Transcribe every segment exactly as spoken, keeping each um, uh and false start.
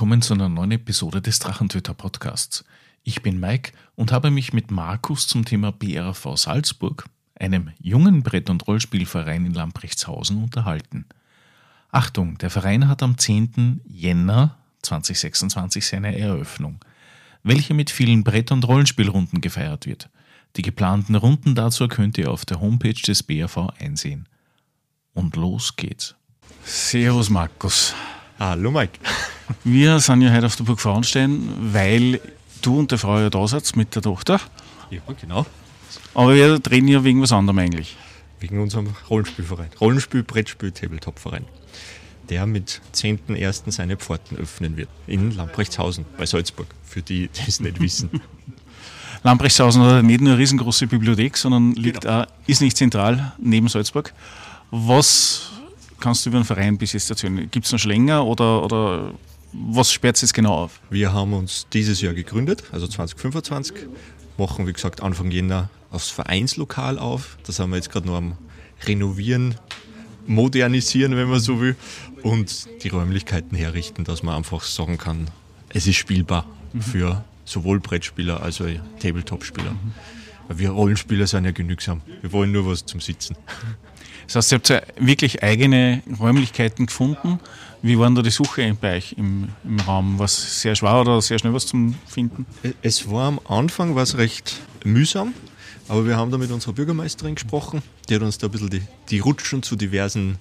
willkommen zu einer neuen Episode des Drachentöter Podcasts. Ich bin Mike und habe mich mit Markus zum Thema B R V Salzburg, einem jungen Brett- und Rollspielverein in Lamprechtshausen, unterhalten. Achtung, der Verein hat am zehnten Jänner zweitausendsechsundzwanzig seine Eröffnung, welche mit vielen Brett- und Rollenspielrunden gefeiert wird. Die geplanten Runden dazu könnt ihr auf der Homepage des B R V einsehen. Und los geht's. Servus Markus. Hallo Mike. Wir sind ja heute auf der Burg Frauenstein, weil du und die Frau ja da seid mit der Tochter. Ja, genau. Aber wir reden ja wegen was anderem eigentlich. Wegen unserem Rollenspielverein. Rollenspiel, Brettspiel, Tabletop-Verein. Der mit zehnten ersten seine Pforten öffnen wird. In Lamprechtshausen bei Salzburg. Für die, die es nicht wissen. Lamprechtshausen hat nicht nur eine riesengroße Bibliothek, sondern liegt Genau. auch, ist nicht zentral neben Salzburg. Was kannst du über den Verein bis jetzt erzählen? Gibt es noch schon länger oder, oder was sperrt es jetzt genau auf? Wir haben uns dieses Jahr gegründet, also zwanzig fünfundzwanzig. Machen, wie gesagt, Anfang Jänner aufs Vereinslokal auf. Das haben wir jetzt gerade noch am Renovieren, modernisieren, wenn man so will. Und die Räumlichkeiten herrichten, dass man einfach sagen kann, es ist spielbar mhm. für sowohl Brettspieler als auch Tabletop-Spieler. Mhm. Weil wir Rollenspieler sind ja genügsam. Wir wollen nur was zum Sitzen. Das heißt, ihr habt ja wirklich eigene Räumlichkeiten gefunden. Wie war denn da die Suche bei euch im, im Raum? War es sehr schwer oder sehr schnell was zum Finden? Es war am Anfang was recht mühsam, aber wir haben da mit unserer Bürgermeisterin gesprochen. Die hat uns da ein bisschen die, die Rutschen zu diversen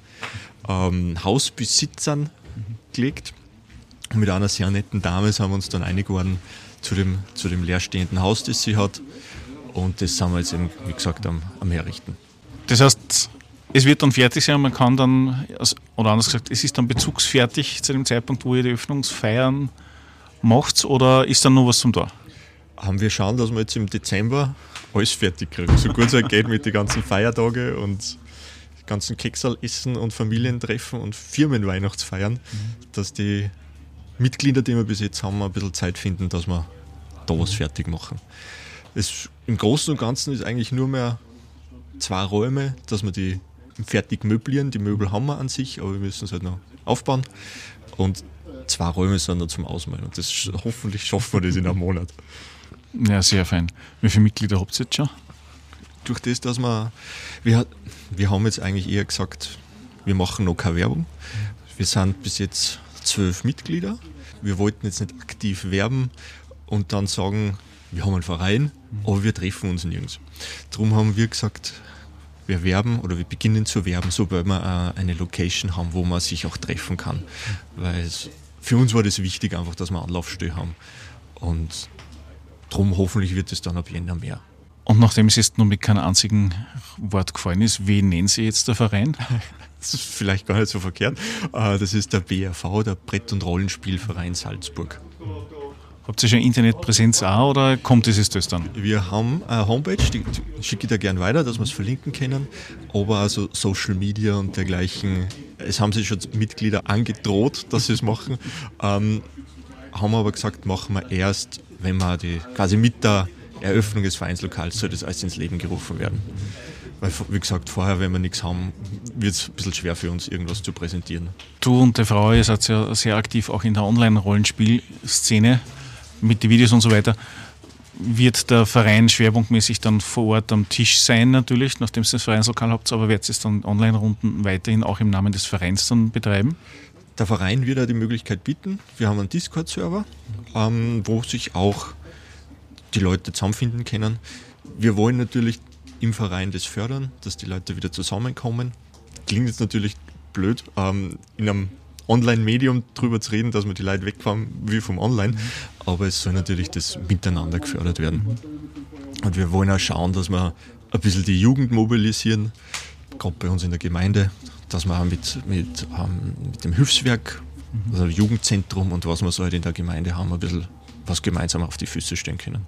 ähm, Hausbesitzern mhm. gelegt. Und mit einer sehr netten Dame sind wir uns dann einig geworden zu dem, zu dem leerstehenden Haus, das sie hat. Und das sind wir jetzt eben, wie gesagt, am, am Herrichten. Das heißt, es wird dann fertig sein und man kann dann, oder anders gesagt, es ist dann bezugsfertig zu dem Zeitpunkt, wo ihr die Öffnungsfeiern macht, oder ist dann noch was zum da? Haben wir schauen, dass wir jetzt im Dezember alles fertig kriegen. So gut es halt geht mit den ganzen Feiertagen und ganzen Keksal essen und Familientreffen und Firmenweihnachtsfeiern, mhm. dass die Mitglieder, die wir bis jetzt haben, ein bisschen Zeit finden, dass wir da was fertig machen. Es, im Großen und Ganzen ist eigentlich nur mehr zwei Räume, dass wir die fertig möblieren. Die Möbel haben wir an sich, aber wir müssen es halt noch aufbauen. Und zwei Räume sind dann zum Ausmalen. Und das, hoffentlich schaffen wir das in einem Monat. Ja, sehr fein. Wie viele Mitglieder habt ihr jetzt schon? Durch das, dass wir, wir, wir haben jetzt eigentlich eher gesagt, wir machen noch keine Werbung. Wir sind bis jetzt zwölf Mitglieder. Wir wollten jetzt nicht aktiv werben und dann sagen, wir haben einen Verein, aber wir treffen uns nirgends. Darum haben wir gesagt, wir werben oder wir beginnen zu werben, sobald wir eine Location haben, wo man sich auch treffen kann. Weil es, für uns war das wichtig, einfach, dass wir Anlaufstelle haben. Und darum hoffentlich wird es dann ab Jänner mehr. Und nachdem es jetzt noch mit keinem einzigen Wort gefallen ist, wie nennen Sie jetzt der Verein? Das ist vielleicht gar nicht so verkehrt. Das ist der B R V, der Brett- und Rollenspielverein Salzburg. Habt ihr schon Internetpräsenz auch oder kommt dieses das dann? Wir haben eine Homepage, die, die schicke ich da gerne weiter, dass wir es verlinken können. Aber also Social Media und dergleichen, es haben sich schon Mitglieder angedroht, dass sie es machen. Ähm, haben wir aber gesagt, machen wir erst, wenn wir die, quasi mit der Eröffnung des Vereinslokals soll das alles ins Leben gerufen werden. Weil, wie gesagt, vorher, wenn wir nichts haben, wird es ein bisschen schwer für uns, irgendwas zu präsentieren. Du und die Frau, ihr seid ja sehr aktiv auch in der Online-Rollenspielszene mit den Videos und so weiter. Wird der Verein schwerpunktmäßig dann vor Ort am Tisch sein natürlich, nachdem ihr das Vereinslokal habt, aber werdet ihr es dann Online-Runden weiterhin auch im Namen des Vereins dann betreiben? Der Verein wird ja die Möglichkeit bieten. Wir haben einen Discord-Server, ähm, wo sich auch die Leute zusammenfinden können. Wir wollen natürlich im Verein das fördern, dass die Leute wieder zusammenkommen. Klingt jetzt natürlich blöd, ähm, in einem Online-Medium drüber zu reden, dass wir die Leute wegfahren wie vom Online, mhm. aber es soll natürlich das Miteinander gefördert werden. Mhm. Und wir wollen auch schauen, dass wir ein bisschen die Jugend mobilisieren, gerade bei uns in der Gemeinde, dass wir auch mit, mit, ähm, mit dem Hilfswerk, mhm. also Jugendzentrum und was wir so halt in der Gemeinde haben, ein bisschen was gemeinsam auf die Füße stellen können.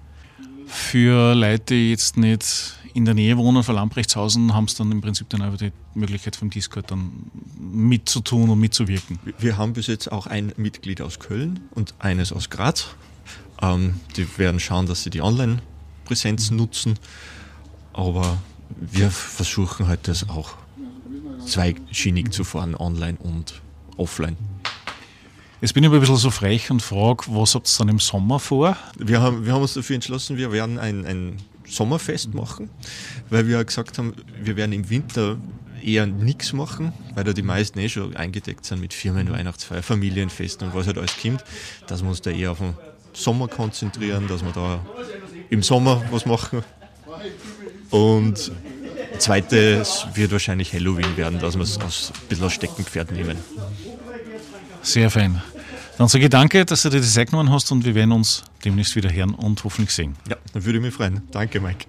Für Leute, die jetzt nicht in der Nähe wohnen von Lamprechtshausen, haben es dann im Prinzip dann auch die Möglichkeit vom Discord dann mitzutun und mitzuwirken. Wir haben bis jetzt auch ein Mitglied aus Köln und eines aus Graz. Ähm, die werden schauen, dass sie die Online-Präsenz nutzen, aber wir versuchen halt das auch zweischienig zu fahren, online und offline. Jetzt bin ich aber ein bisschen so frech und frage, was habt ihr dann im Sommer vor? Wir haben, wir haben uns dafür entschlossen, wir werden ein, ein Sommerfest machen, weil wir gesagt haben, wir werden im Winter eher nichts machen, weil da die meisten eh schon eingedeckt sind mit Firmen, Weihnachtsfeier, Familienfesten und was halt alles kommt, dass wir uns da eher auf den Sommer konzentrieren, dass wir da im Sommer was machen. Und zweites wird wahrscheinlich Halloween werden, dass wir es als, ein bisschen als Steckenpferd nehmen. Sehr fein. Dann sage ich danke, dass du dir die Zeit genommen hast und wir werden uns demnächst wieder hören und hoffentlich sehen. Ja, dann würde ich mich freuen. Danke, Mike.